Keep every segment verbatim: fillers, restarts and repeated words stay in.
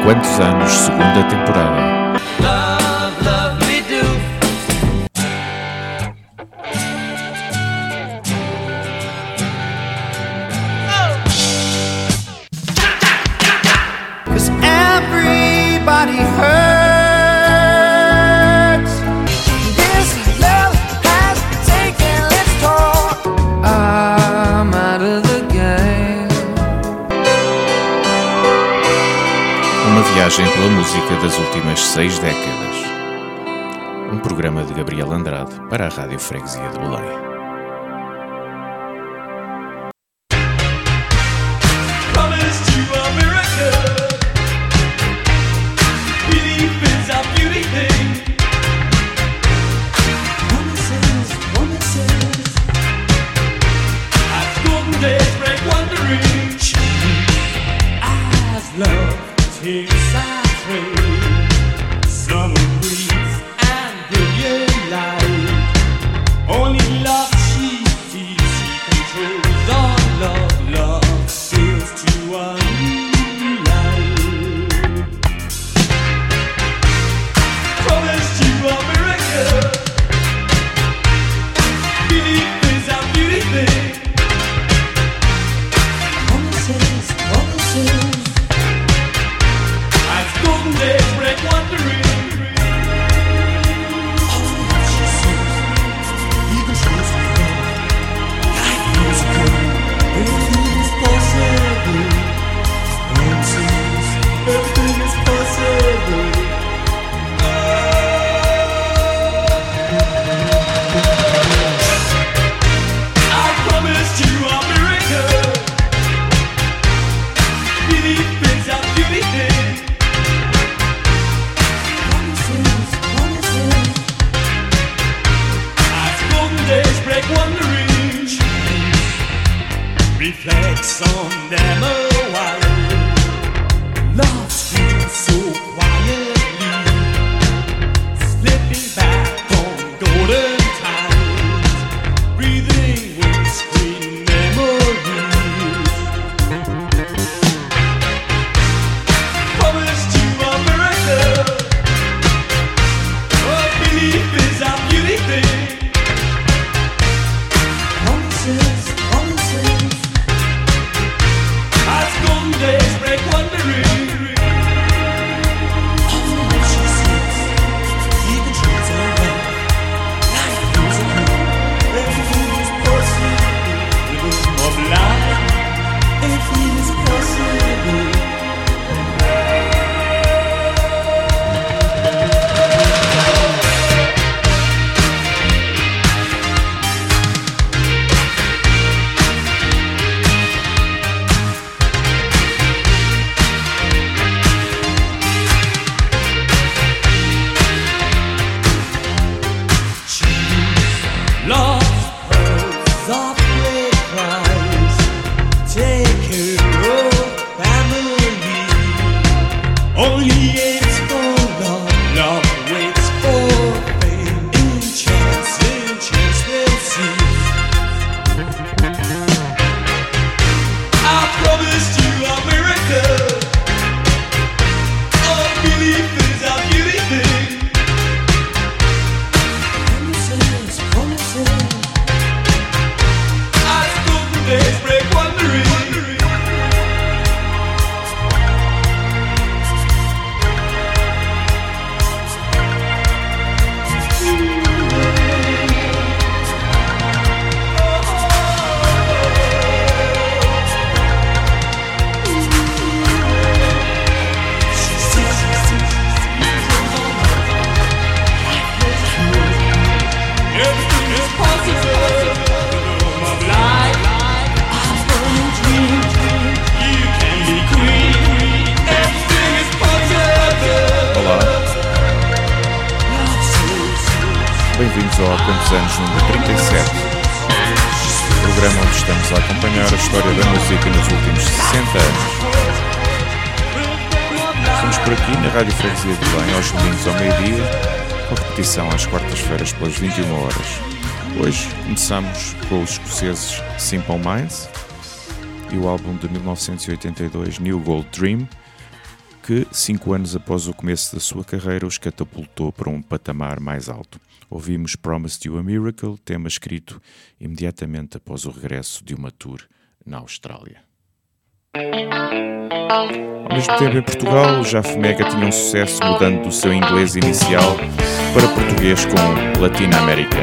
Quantos anos, segunda temporada. Love, love me do. Oh. 'Cause everybody hurts. This love has taken its toll. I'm out of the game. Uma viagem pela música das últimas seis décadas. Um programa de Gabriel Andrade para a Rádio Freguesia de Belém. Bem-vindos ao Quantos Anos número trinta e sete, programa onde estamos a acompanhar a história da música nos últimos sessenta anos. Estamos por aqui na Rádio Freguesia de Belém aos domingos ao meio-dia, com repetição às quartas-feiras pelas vinte e uma horas. Hoje começamos com os escoceses Simple Minds e o álbum de mil novecentos e oitenta e dois New Gold Dream, que que, cinco anos após o começo da sua carreira, os catapultou para um patamar mais alto. Ouvimos Promised You a Miracle, tema escrito imediatamente após o regresso de uma tour na Austrália. Ao mesmo tempo, em Portugal, Já Fumega tinha um sucesso mudando do seu inglês inicial para português com Latina América.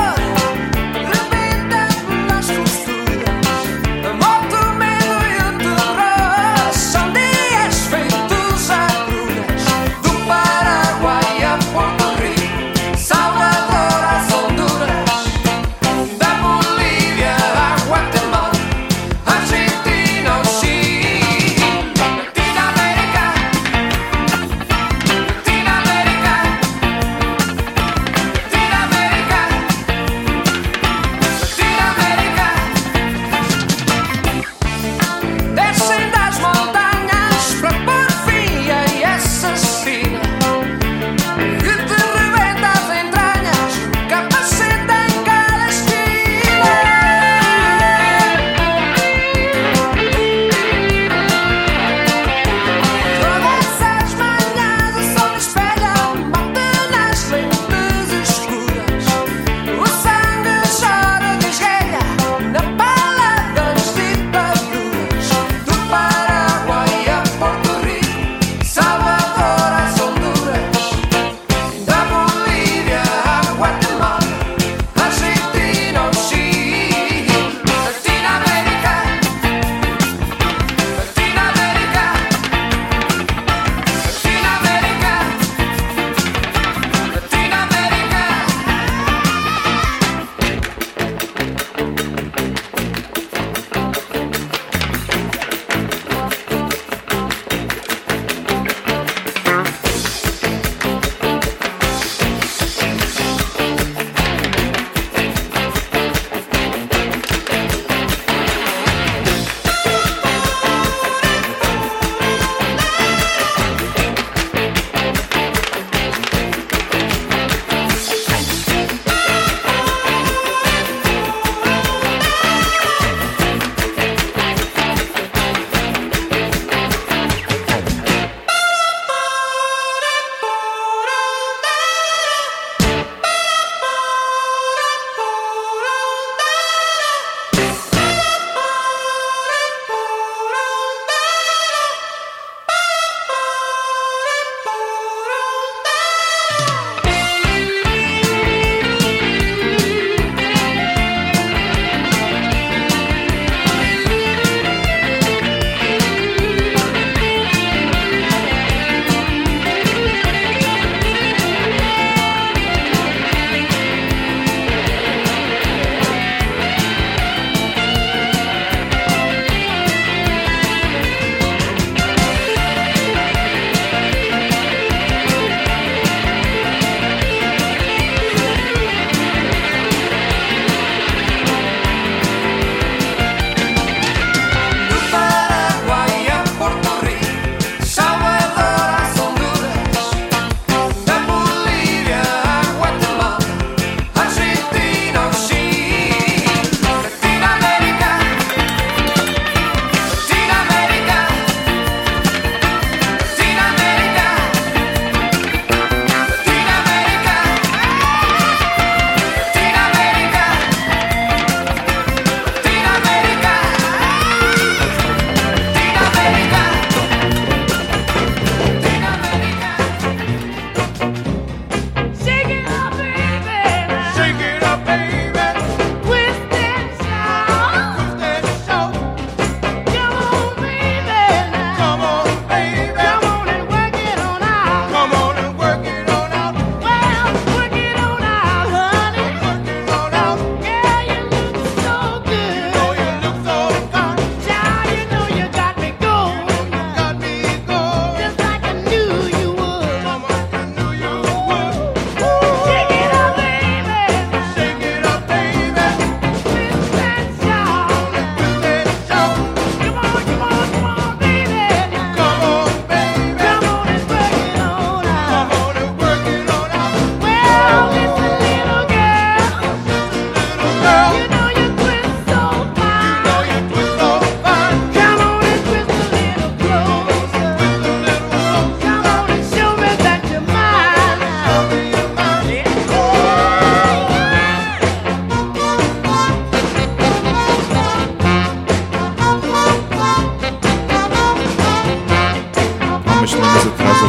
Amor, tu medo e o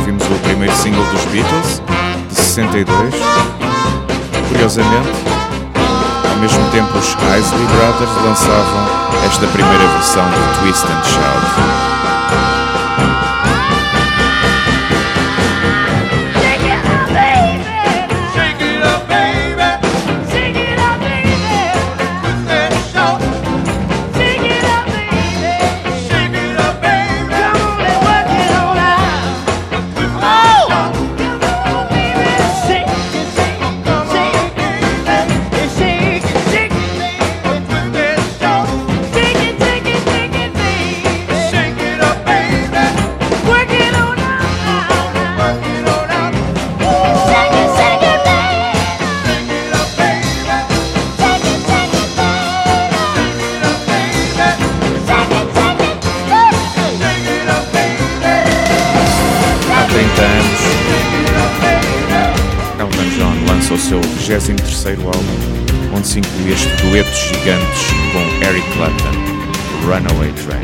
ouvimos o primeiro single dos Beatles, de sessenta e dois. Curiosamente, ao mesmo tempo os Isley Brothers lançavam esta primeira versão do Twist and Shout. O seu vigésimo terceiro álbum, onde se inclui este dueto gigantes com Eric Clapton, Runaway Train.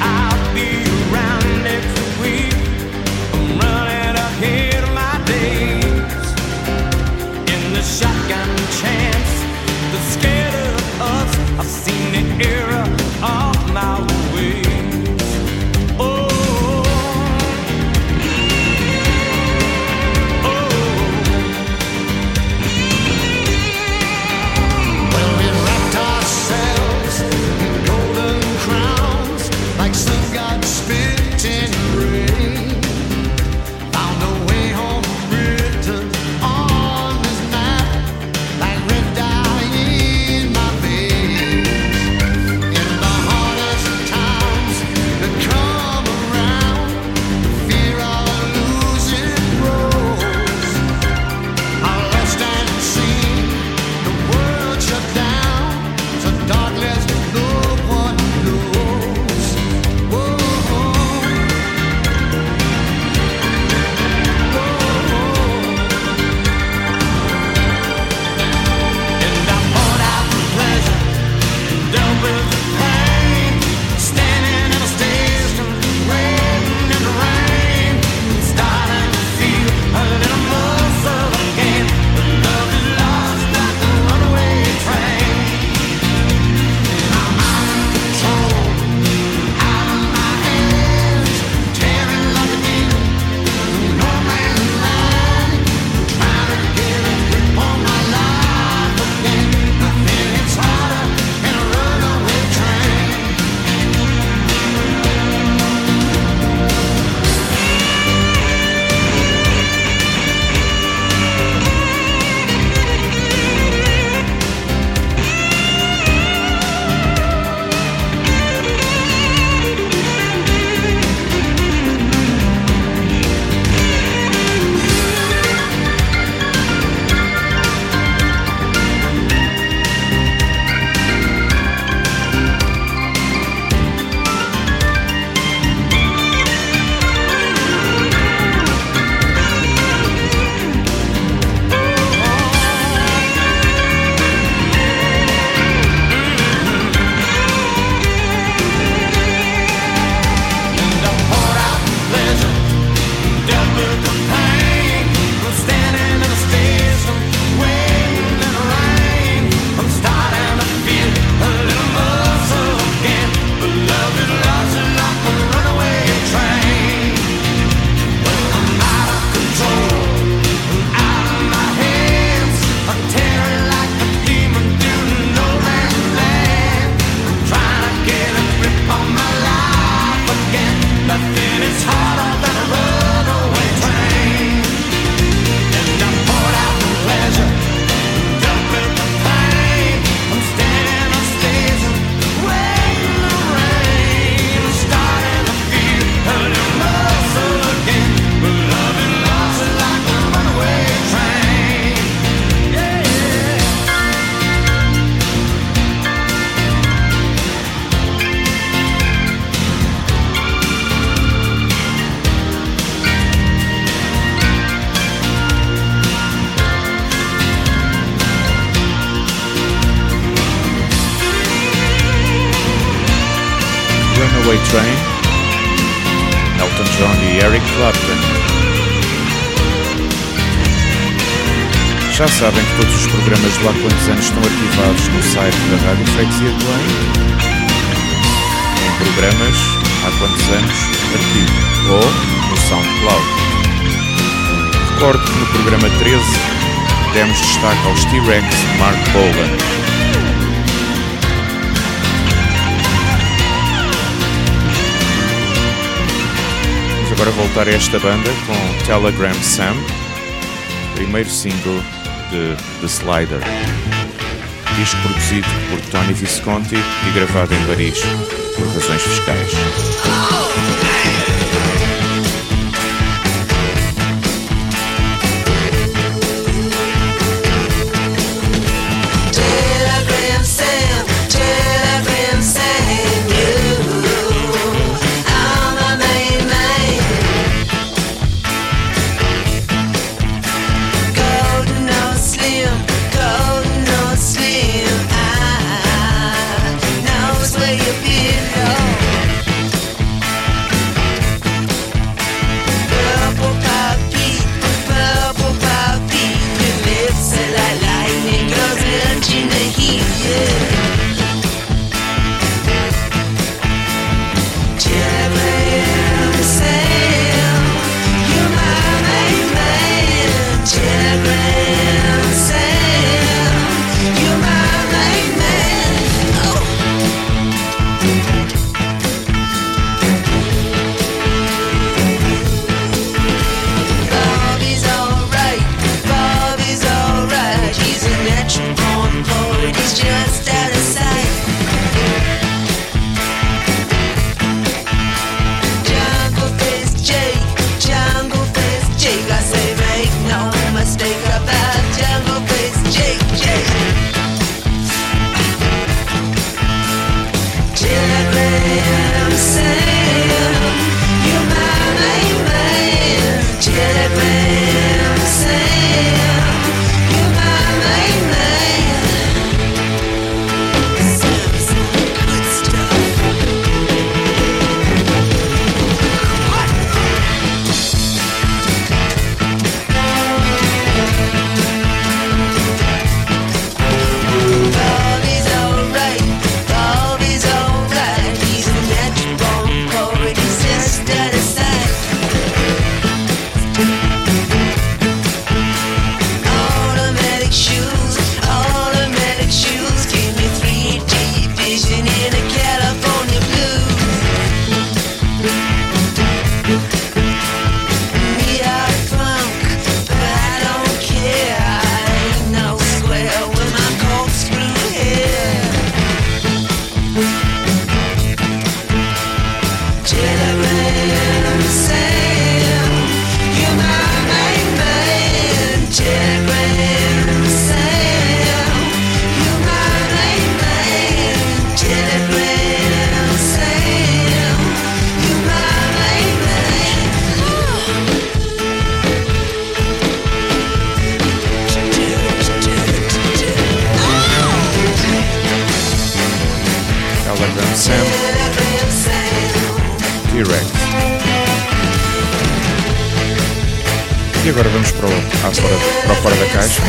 Day Runaway Train, Elton John e Eric Clapton. Já sabem que todos os programas do Há Quantos Anos estão arquivados no site da Rádio Freguesia de Belém, em programas Há Quantos Anos Arquivo, ou no SoundCloud. Recordo que no programa treze demos destaque aos T-Rex de Mark Bolan. Vamos agora voltar a esta banda com Telegram Sam, primeiro single de The Slider, disco produzido por Tony Visconti e gravado em Paris por razões fiscais. E agora vamos para o, ah, fora, para o Fora da Caixa.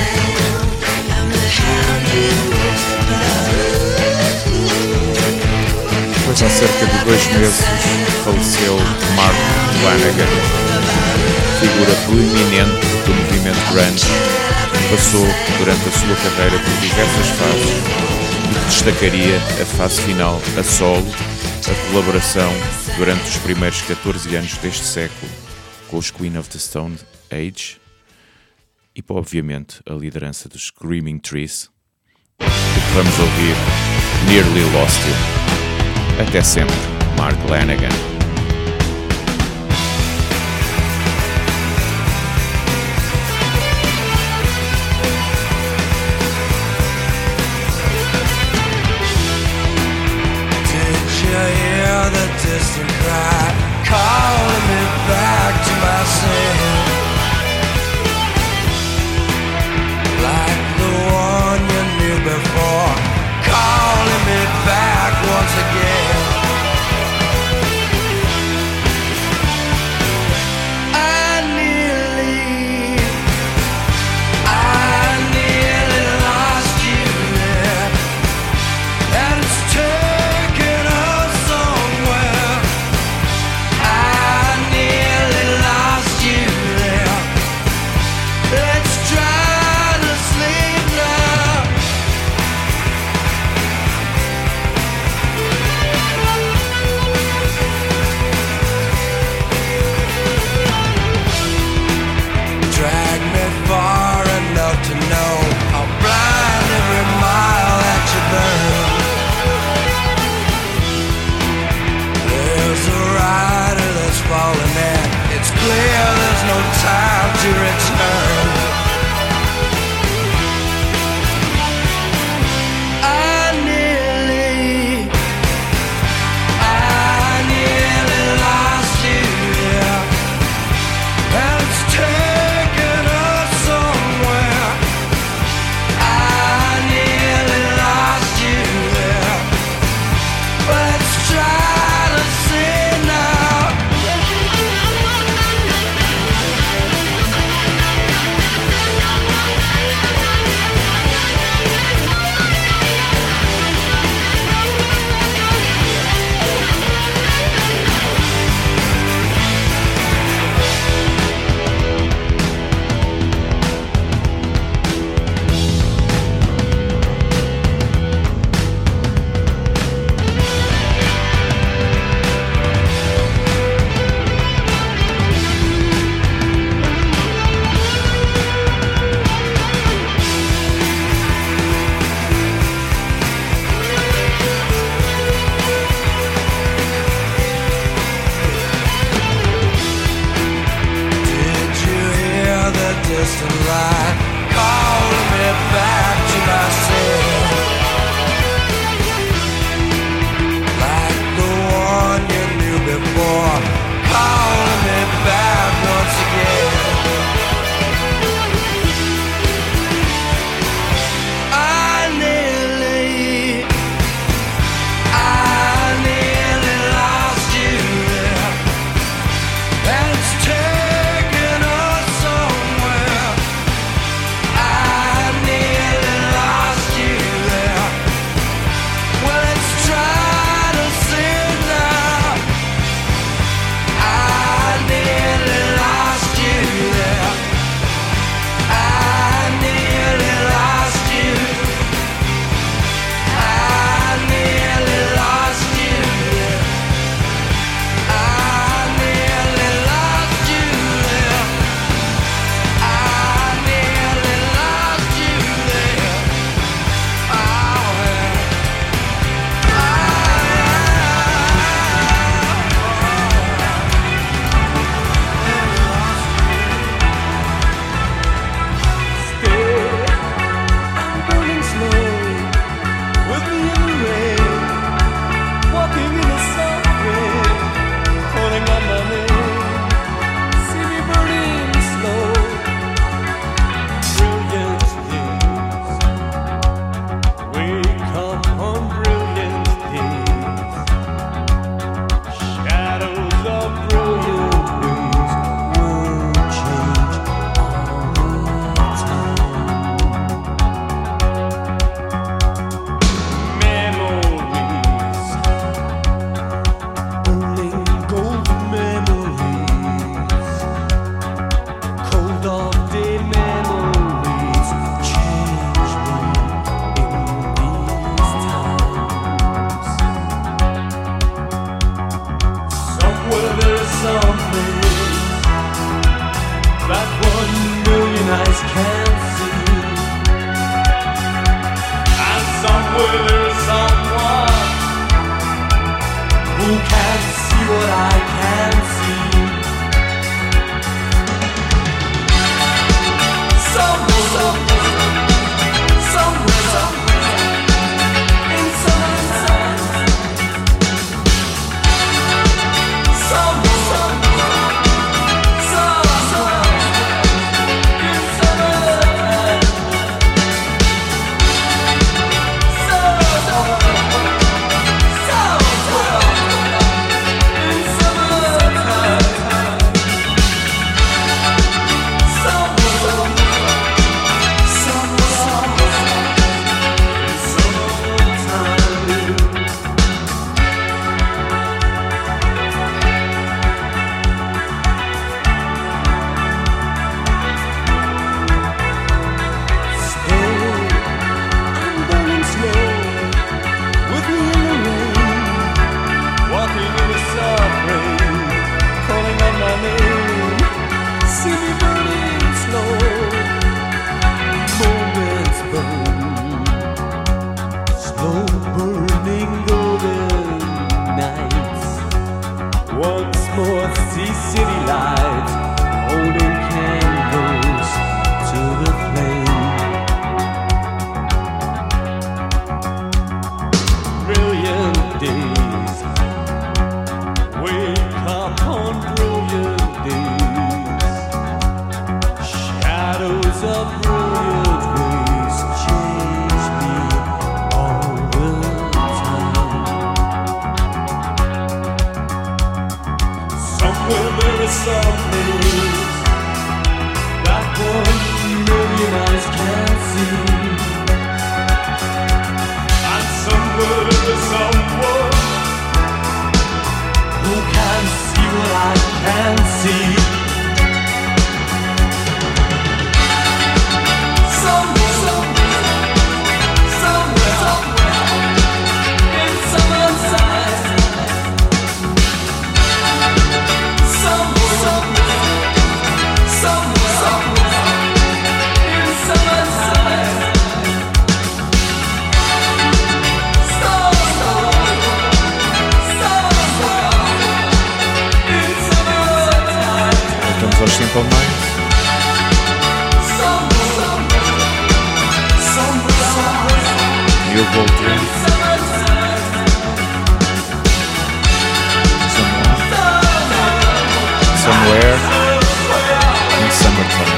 Depois há cerca de dois meses faleceu Mark Lanegan, figura proeminente do movimento grunge, que passou durante a sua carreira por diversas fases e que destacaria a fase final a solo, a colaboração durante os primeiros catorze anos deste século com os Queen of the Stone Age e, obviamente, a liderança dos Screaming Trees, e que vamos ouvir Nearly Lost You. Até sempre, Mark Lanegan. The distant cry calling me back to myself, like the one you knew before, calling me back once again. somewhere there's someone who can see what I can see. Somewhere, somewhere, somewhere, in summertime. Somewhere, somewhere, somewhere, in summertime. Simple Minds. New Gold Dream. Somewhere in Summertime.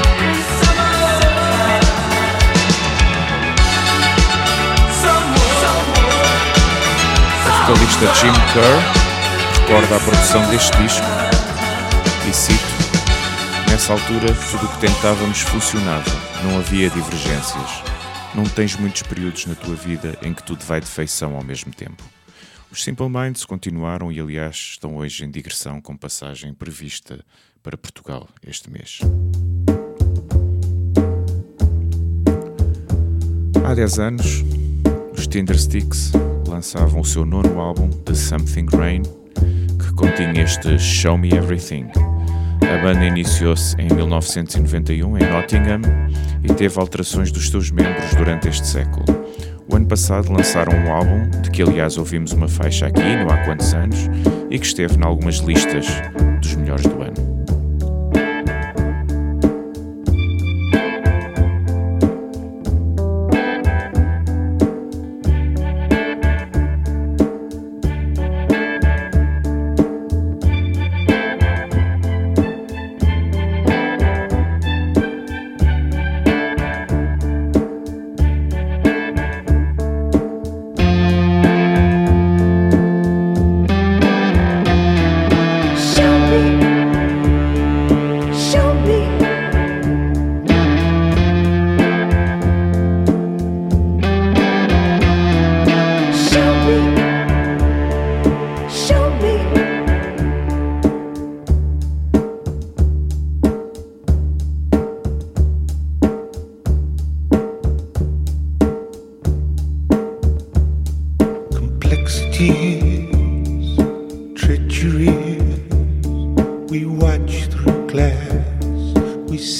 O vocalista Jim Kerr recorda a produção deste disco e cito: nessa altura, tudo o que tentávamos funcionava, não havia divergências. Não tens muitos períodos na tua vida em que tudo vai de feição ao mesmo tempo. Os Simple Minds continuaram e, aliás, estão hoje em digressão com passagem prevista para Portugal este mês. Há dez anos, os Tindersticks lançavam o seu nono álbum, The Something Rain, que continha este Show Me Everything. A banda iniciou-se em mil novecentos e noventa e um em Nottingham e teve alterações dos seus membros durante este século. O ano passado lançaram um álbum, de que aliás ouvimos uma faixa aqui, não há quantos anos, e que esteve em algumas listas dos melhores do ano.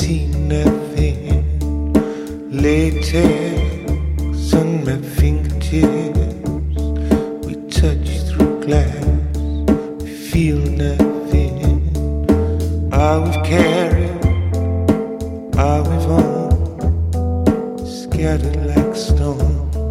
Latex on my fingertips. fingertips we touch through glass, we feel nothing. All we've carried, all we've owned, scattered like stone.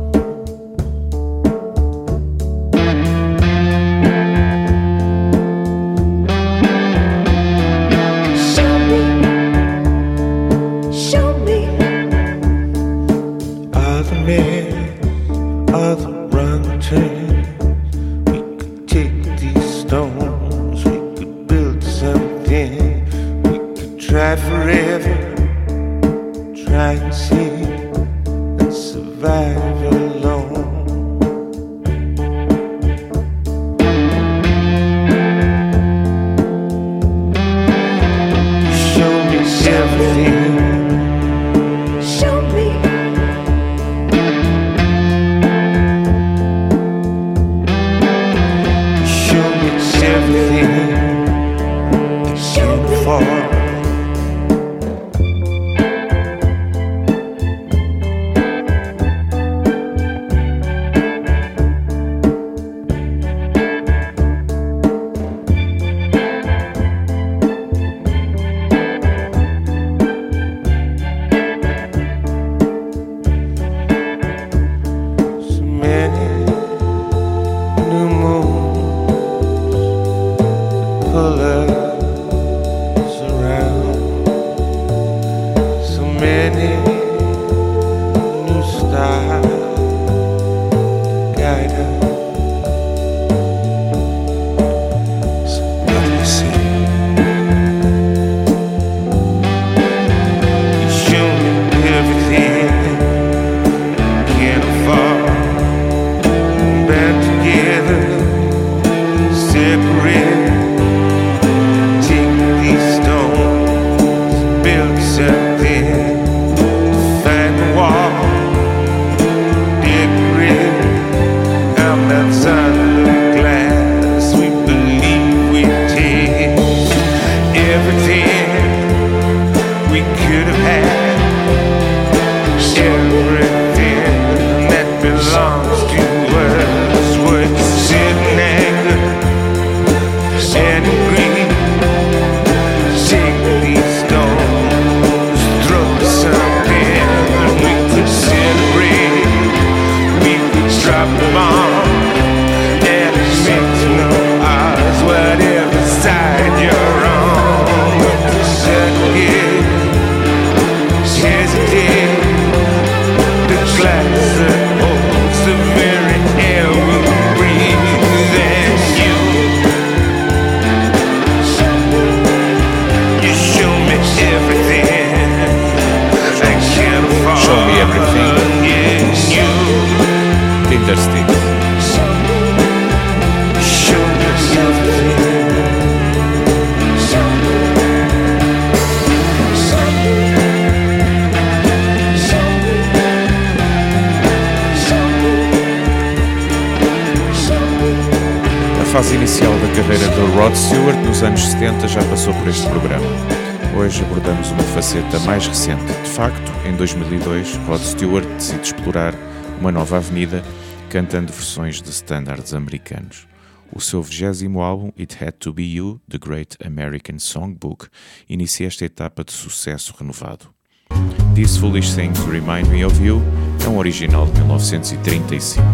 A fase inicial da carreira de Rod Stewart nos anos setenta já passou por este programa. Hoje abordamos uma faceta mais recente. De facto, em dois mil e dois, Rod Stewart decide explorar uma nova avenida, cantando versões de standards americanos. O seu vigésimo álbum, It Had to Be You, The Great American Songbook, inicia esta etapa de sucesso renovado. These Foolish Things Remind Me of You é um original de mil novecentos e trinta e cinco.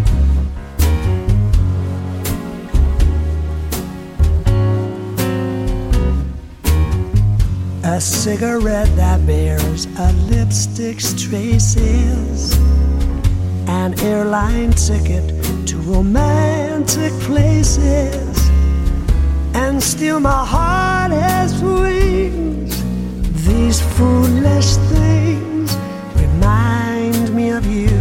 A cigarette that bears a lipstick's traces, an airline ticket to romantic places, and still my heart has wings. These foolish things remind me of you.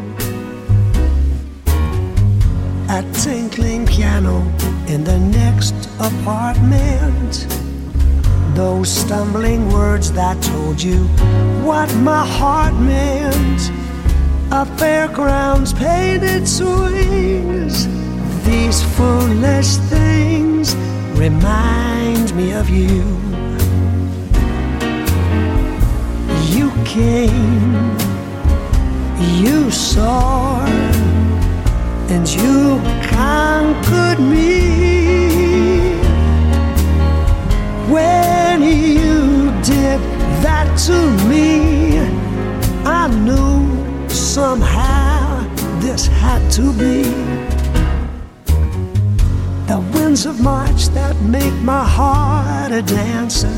A tinkling piano in the next apartment, those stumbling words that told you what my heart meant. A fairground's painted swings. These foolish things remind me of you. You came, you soared and you conquered me. When you did that to me, I knew somehow this had to be. The winds of March that make my heart a dancer,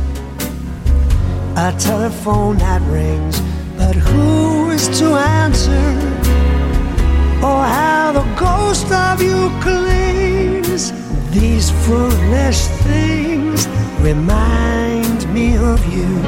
a telephone that rings, but who is to answer? Oh, how the ghost of you clings. These foolish things remind me of you.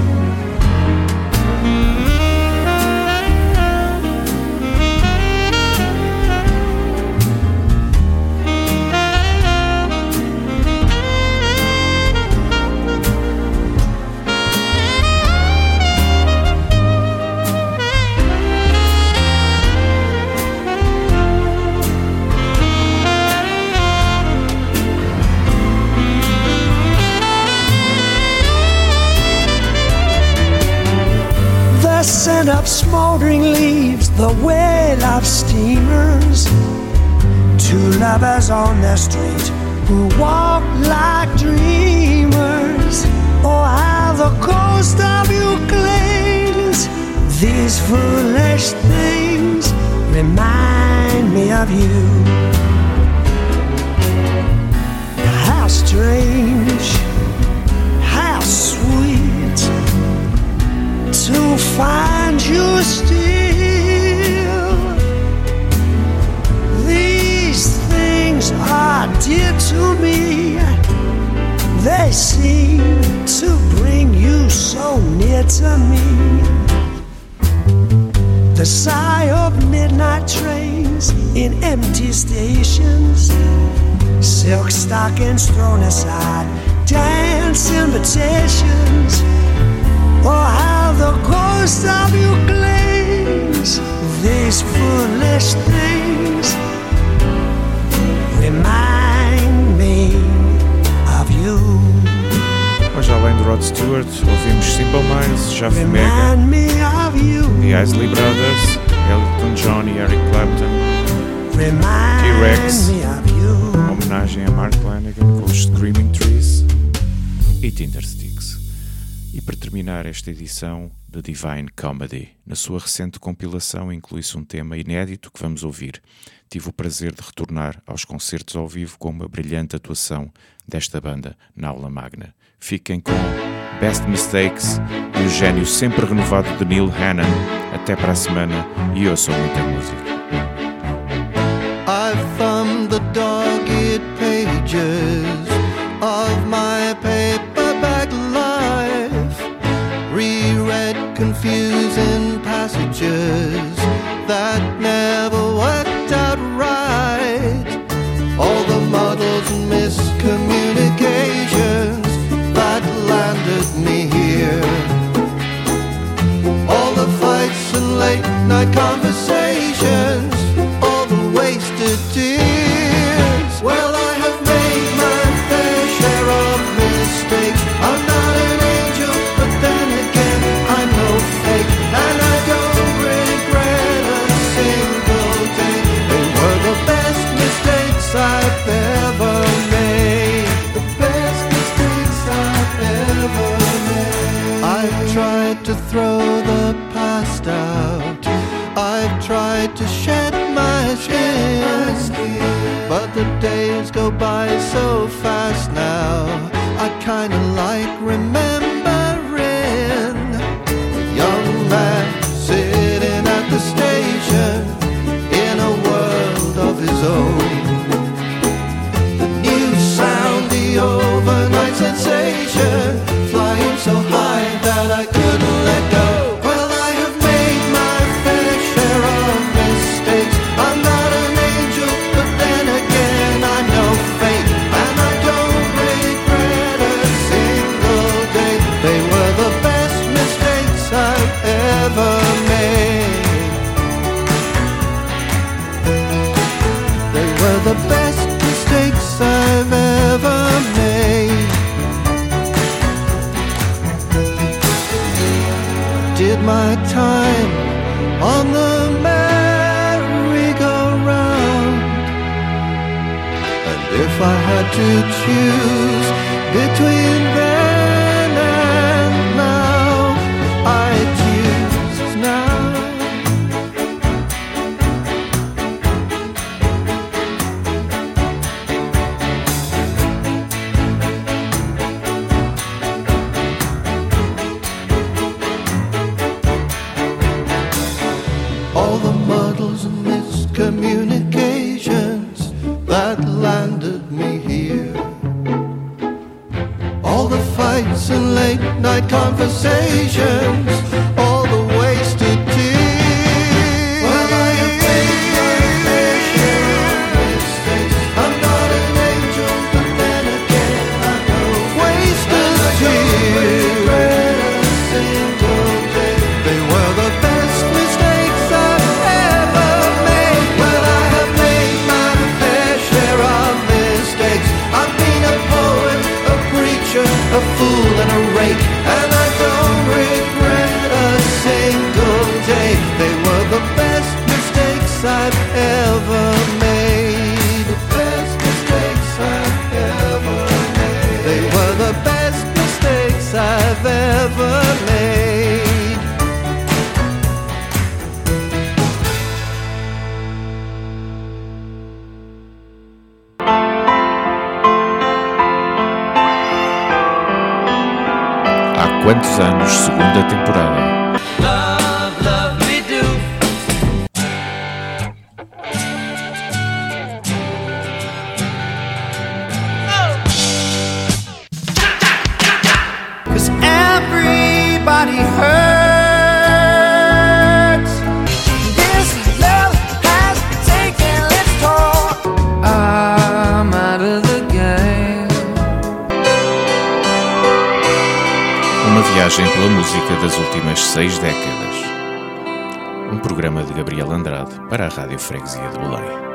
Scent of smoldering leaves, the wail of steamers, two lovers on the street who walk like dreamers. Oh, how the ghost of you clings. These foolish things remind me of you. How strange, how sweet to find you still. These things are dear to me. They seem to bring you so near to me. The sigh of midnight trains in empty stations, silk stockings thrown aside, dance invitations. Oh, how the ghost of you clings. These foolish things remind me of you. Hoje, além de Rod Stewart, ouvimos Simple Minds, Jeff Mega, Remind me of you. The Isley Brothers, Elton John e Eric Clapton, Remind T-Rex, me of you. uma homenagem a Mark Lanegan com os Screaming Trees e Tindersticks. E para terminar esta edição de Divine Comedy, na sua recente compilação inclui-se um tema inédito que vamos ouvir. Tive o prazer de retornar aos concertos ao vivo com uma brilhante atuação desta banda na aula magna. Fiquem com Best Mistakes e o gênio sempre renovado de Neil Hannon. Até para a semana e ouçam muita música. I thumbed the dog-eared pages of my paperback life, reread confusing passages that never worked out right, all the muddles and miscommunications that landed me here, all the fights and late night conversations, all the wasted tears. Well, I have made my fair share of mistakes. I'm not an angel, but then again I'm no fake, and I don't regret a single day. They were the best mistakes I've ever made, the best mistakes I've ever made. I've tried to throw the past out, I've tried to shed my skin, but the days go by so fast now, I kinda like remembering a young man sitting at the station in a world of his own. The new sound, the overnight sensation, flying so high that I couldn't let go. Well, I have made my fair share of mistakes. I'm not an angel, but then again I'm no fake, and I don't regret a single day. They were the best mistakes I've ever made. They were the best mistakes I've ever made. Did my time on the merry-go-round, if I had to choose between then and now, I'd choose now. All the muddles and miscommunications that landed me here, all the fights and late night conversations, all the wasted tears. Well, I have made my fair share of mistakes. I'm not an angel, but then again I know wasted tears. Regret a single day. They were the best mistakes I've ever made. Well, I have made my fair share of mistakes. I've been a poet, a preacher, a fool and a rake, and I don't regret a single day. They were the best mistakes I've ever made. The best mistakes I've ever made. They were the best mistakes I've ever made. Há quantos anos, segunda temporada? Love, love me do. Cause everybody hurts. This love has taken its toll. I'm out of the game. Uma viagem pela música das últimas seis décadas. Um programa de Gabriel Andrade para a Rádio Freguesia de Belém.